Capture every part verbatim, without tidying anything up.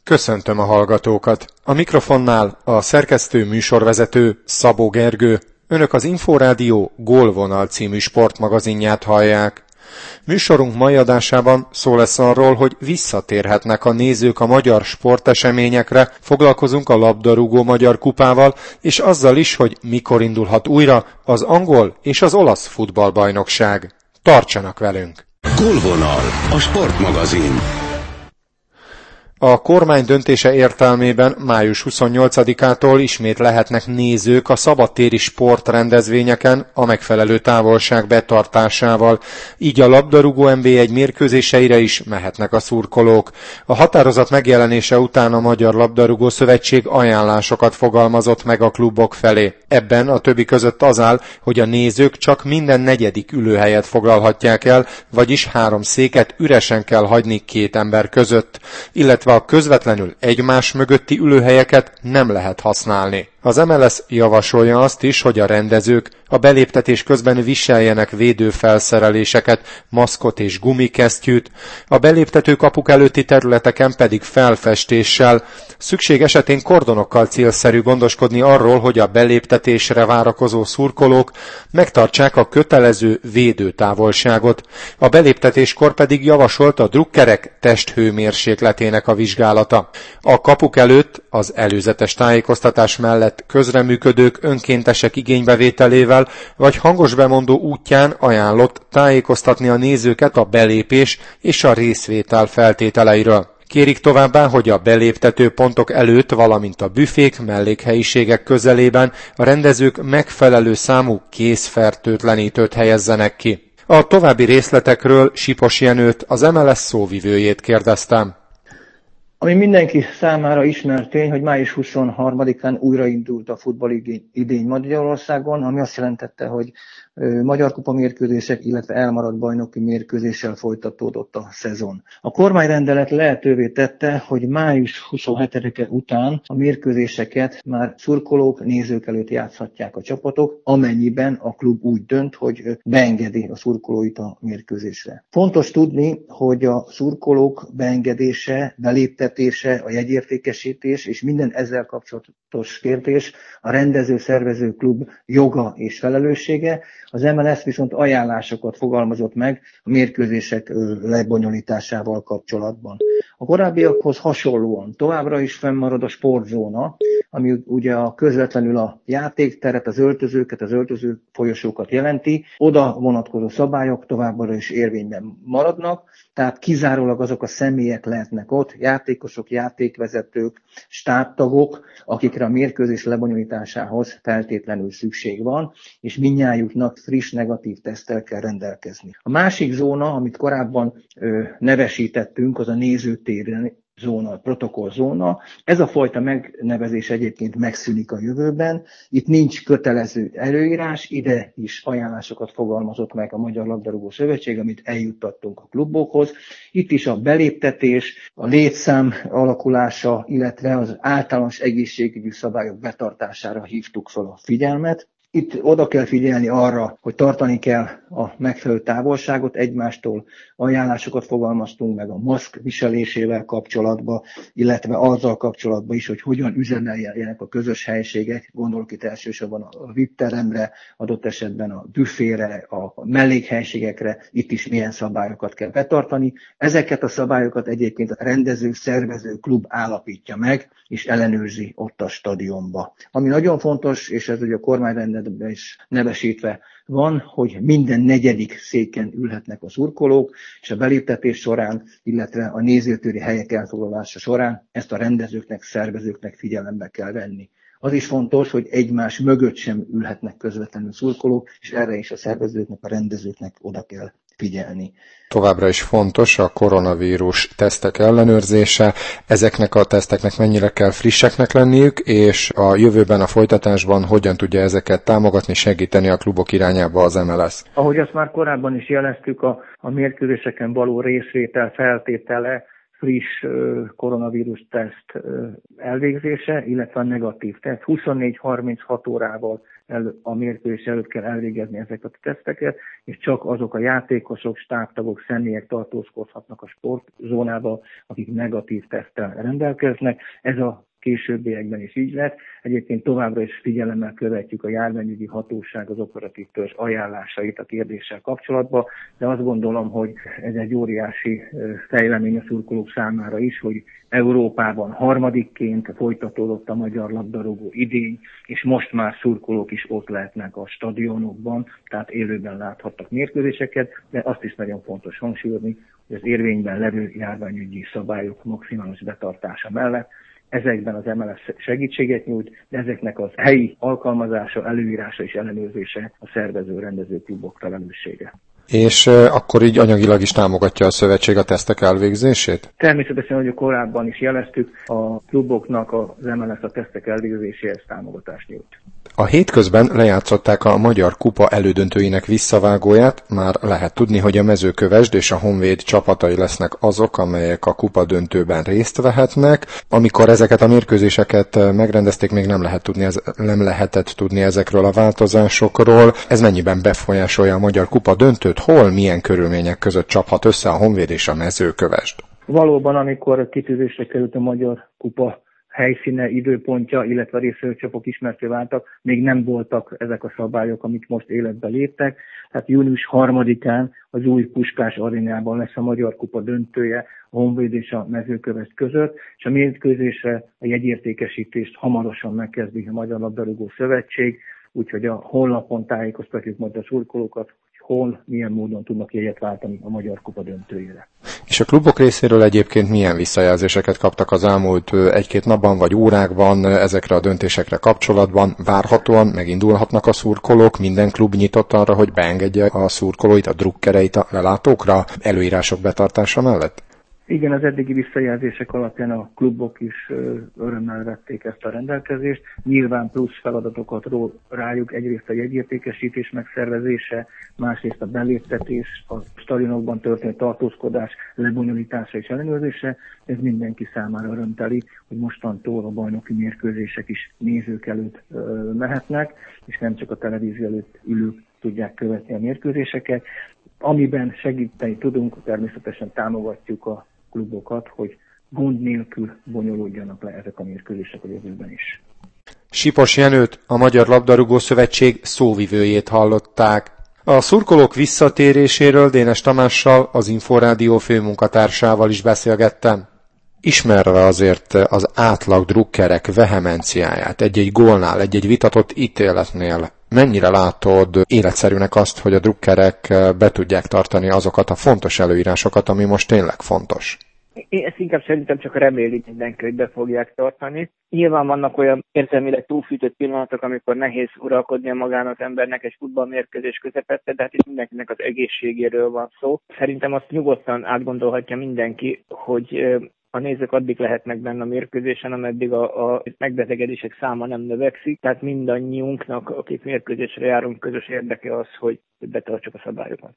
Köszöntöm a hallgatókat! A mikrofonnál a szerkesztő műsorvezető Szabó Gergő. Önök az Inforádió Gólvonal című sportmagazinját hallják. Műsorunk mai adásában szó lesz arról, hogy visszatérhetnek a nézők a magyar sporteseményekre, foglalkozunk a labdarúgó magyar kupával, és azzal is, hogy mikor indulhat újra az angol és az olasz futballbajnokság. Tartsanak velünk! Gólvonal, a sportmagazin. A kormány döntése értelmében május huszonnyolcadikától ismét lehetnek nézők a szabadtéri sportrendezvényeken a megfelelő távolság betartásával, így a labdarúgó en bé egy mérkőzéseire is mehetnek a szurkolók. A határozat megjelenése után a Magyar Labdarúgó Szövetség ajánlásokat fogalmazott meg a klubok felé. Ebben a többi között az áll, hogy a nézők csak minden negyedik ülőhelyet foglalhatják el, vagyis három széket üresen kell hagyni két ember között, illetve a közvetlenül egymás mögötti ülőhelyeket nem lehet használni. Az em el es javasolja azt is, hogy a rendezők a beléptetés közben viseljenek védőfelszereléseket, maszkot és gumikesztyűt, a beléptető kapuk előtti területeken pedig felfestéssel, szükség esetén kordonokkal célszerű gondoskodni arról, hogy a beléptetésre várakozó szurkolók megtartsák a kötelező védőtávolságot. A beléptetéskor pedig javasolt a drukkerek testhőmérsékletének a vizsgálata. A kapuk előtt az előzetes tájékoztatás mellett közreműködők önkéntesek igénybevételével vagy hangos bemondó útján ajánlott tájékoztatni a nézőket a belépés és a részvétel feltételeiről. Kérik továbbá, hogy a beléptető pontok előtt, valamint a büfék, mellékhelyiségek közelében a rendezők megfelelő számú kézfertőtlenítőt helyezzenek ki. A további részletekről Sipos Jenőt, az em el es szóvivőjét kérdeztem. Ami mindenki számára ismert tény, hogy május huszonharmadikán újraindult a futballidény Magyarországon, ami azt jelentette, hogy magyar kupa mérkőzések, illetve elmaradt bajnoki mérkőzéssel folytatódott a szezon. A kormányrendelet lehetővé tette, hogy május huszonhetedike után a mérkőzéseket már szurkolók, nézők előtt játszhatják a csapatok, amennyiben a klub úgy dönt, hogy beengedi a szurkolóit a mérkőzésre. Fontos tudni, hogy a szurkolók beengedése, beléptetése, a jegyértékesítés és minden ezzel kapcsolatos kérdés a rendező-szervező klub joga és felelőssége. Az em el es viszont ajánlásokat fogalmazott meg a mérkőzések lebonyolításával kapcsolatban. A korábbiakhoz hasonlóan továbbra is fennmarad a sportzóna, ami ugye a közvetlenül a játékteret, az öltözőket, az öltöző folyosókat jelenti. Oda vonatkozó szabályok továbbra is érvényben maradnak, tehát kizárólag azok a személyek lehetnek ott, játékosok, játékvezetők, stábtagok, akikre a mérkőzés lebonyolításához feltétlenül szükség van, és mindnyájuknak friss negatív teszttel kell rendelkezni. A másik zóna, amit korábban ö, nevesítettünk, az a nézőtér zóna, a protokollzóna. Ez a fajta megnevezés egyébként megszűnik a jövőben. Itt nincs kötelező előírás, ide is ajánlásokat fogalmazott meg a Magyar Labdarúgó Szövetség, amit eljuttattunk a klubokhoz. Itt is a beléptetés, a létszám alakulása, illetve az általános egészségügyi szabályok betartására hívtuk fel a figyelmet. Itt oda kell figyelni arra, hogy tartani kell a megfelelő távolságot egymástól, ajánlásokat fogalmaztunk meg a maszk viselésével kapcsolatban, illetve azzal kapcsolatban is, hogy hogyan üzemeljenek a közös helységek, gondolok itt elsősorban a vé i pé-teremre, adott esetben a büfére, a mellékhelységekre, itt is milyen szabályokat kell betartani. Ezeket a szabályokat egyébként a rendező, szervező klub állapítja meg, és ellenőrzi ott a stadionba. Ami nagyon fontos, és ez ugye a kormányrendeletben is nevesítve van, hogy minden negyedik széken ülhetnek a szurkolók, és a beléptetés során, illetve a nézőtéri helyek elfoglalása során ezt a rendezőknek, szervezőknek figyelembe kell venni. Az is fontos, hogy egymás mögött sem ülhetnek közvetlenül szurkolók, és erre is a szervezőknek, a rendezőknek oda kell figyelni. Továbbra is fontos a koronavírus tesztek ellenőrzése. Ezeknek a teszteknek mennyire kell frisseknek lenniük, és a jövőben, a folytatásban hogyan tudja ezeket támogatni, segíteni a klubok irányába az em el es? Ahogy azt már korábban is jeleztük, a, a mérkőzéseken való részvétel feltétele friss koronavírus teszt elvégzése, illetve a negatív teszt. huszonnégy-harminchat órával el, a mérkőzés előtt kell elvégezni ezeket a teszteket, és csak azok a játékosok, stábtagok, személyek tartózkodhatnak a sportzónába, akik negatív teszttel rendelkeznek. Ez a későbbiekben is így lett. Egyébként továbbra is figyelemmel követjük a járványügyi hatóság az operatív törzs ajánlásait a kérdéssel kapcsolatban, de azt gondolom, hogy ez egy óriási fejlemény a szurkolók számára is, hogy Európában harmadikként folytatódott a magyar labdarúgó idény, és most már szurkolók is ott lehetnek a stadionokban, tehát élőben láthattak mérkőzéseket, de azt is nagyon fontos hangsúlyozni, hogy az érvényben levő járványügyi szabályok maximális betartása mellett ezekben az em el es segítséget nyújt, de ezeknek az helyi alkalmazása, előírása és ellenőrzése a szervező, rendező klubok felelőssége. És akkor így anyagilag is támogatja a szövetség a tesztek elvégzését? Természetesen, hogy korábban is jeleztük, a kluboknak az em el es a tesztek elvégzéséhez támogatást nyújt. A hétközben lejátszották a Magyar Kupa elődöntőinek visszavágóját, már lehet tudni, hogy a Mezőkövesd és a Honvéd csapatai lesznek azok, amelyek a kupa döntőben részt vehetnek. Amikor ezeket a mérkőzéseket megrendezték, még nem, lehet tudni, nem lehetett tudni ezekről a változásokról. Ez mennyiben befolyásolja a Magyar Kupa döntőt? Hol, milyen körülmények között csaphat össze a Honvéd és a Mezőkövesd? Valóban, amikor kitűzésre került a Magyar Kupa helyszíne, időpontja, illetve résztvevőcsapok ismerté váltak, még nem voltak ezek a szabályok, amik most életbe léptek. Tehát június harmadikán az új Puskás arénában lesz a Magyar Kupa döntője a Honvéd és a Mezőkövesd között, és a mérkőzésre a jegyértékesítést hamarosan megkezdi a Magyar Labdarúgó Szövetség, úgyhogy a honlapon tájékoztatjuk majd a szurkolókat, hol, milyen módon tudnak jegyet váltani a Magyar Kupa döntőjére. És a klubok részéről egyébként milyen visszajelzéseket kaptak az elmúlt egy-két napban vagy órákban ezekre a döntésekre kapcsolatban? Várhatóan megindulhatnak a szurkolók, minden klub nyitott arra, hogy beengedje a szurkolóit, a drukkereit a lelátókra előírások betartása mellett? Igen, az eddigi visszajelzések alapján a klubok is örömmel vették ezt a rendelkezést. Nyilván plusz feladatokat ró rájuk, egyrészt a jegyértékesítés megszervezése, másrészt a beléptetés, a stadionokban történő tartózkodás lebonyolítása és ellenőrzése. Ez mindenki számára örömteli, hogy mostantól a bajnoki mérkőzések is nézők előtt mehetnek, és nem csak a televízió előtt ülők tudják követni a mérkőzéseket. Amiben segíteni tudunk, természetesen támogatjuk a klubokat, hogy gond nélkül bonyolódjanak le ezek a mérkőzések a jövőben is. Sipos Jenőt, a Magyar Labdarúgó Szövetség szóvivőjét hallották. A szurkolók visszatéréséről Dénes Tamással, az Inforádió főmunkatársával is beszélgettem. Ismerve azért az átlag drukkerek vehemenciáját egy-egy gólnál, egy-egy vitatott ítéletnél, mennyire látod életszerűnek azt, hogy a drukkerek be tudják tartani azokat a fontos előírásokat, ami most tényleg fontos? Én ezt inkább szerintem csak remélik mindenki, hogy be fogják tartani. Nyilván vannak olyan érzelmileg túlfűtött pillanatok, amikor nehéz uralkodnia magának embernek egy futballmérkőzés közepette, de hát itt mindenkinek az egészségéről van szó. Szerintem azt nyugodtan átgondolhatja mindenki, hogy a nézők addig lehetnek benne a mérkőzésen, ameddig a, a megbetegedések száma nem növekszik, tehát mindannyiunknak, akik mérkőzésre járunk, közös érdeke az, hogy betartsuk a szabályokat.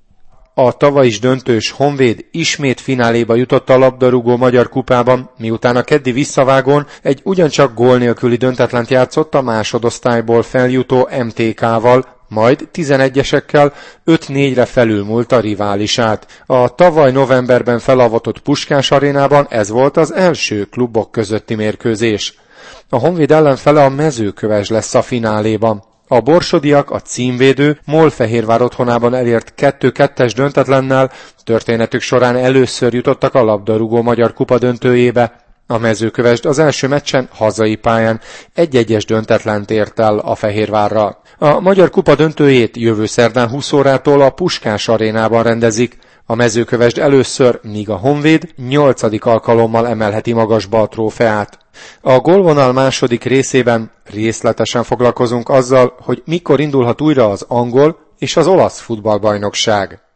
A tavaly is döntős Honvéd ismét fináléba jutott a labdarúgó Magyar Kupában, miután a keddi visszavágón egy ugyancsak gól nélküli döntetlent játszott a másodosztályból feljutó em té ká-val, majd tizenegyesekkel öt négyre felülmúlt a riválisát. A tavaly novemberben felavatott Puskás arénában ez volt az első klubok közötti mérkőzés. A Honvéd ellenfele a Mezőkövesd lesz a fináléban. A borsodiak a címvédő Molfehérvár otthonában elért kettő kettes döntetlennel történetük során először jutottak a labdarúgó Magyar Kupa döntőjébe. A Mezőkövesd az első meccsen hazai pályán egy-egyes döntetlent ért el a Fehérvárral. A Magyar Kupa döntőjét jövő szerdán húsz órától a Puskás arénában rendezik. A Mezőkövesd először, míg a Honvéd nyolcadik alkalommal emelheti magasba a trófeát. A gólvonal második részében részletesen foglalkozunk azzal, hogy mikor indulhat újra az angol és az olasz futballbajnokság.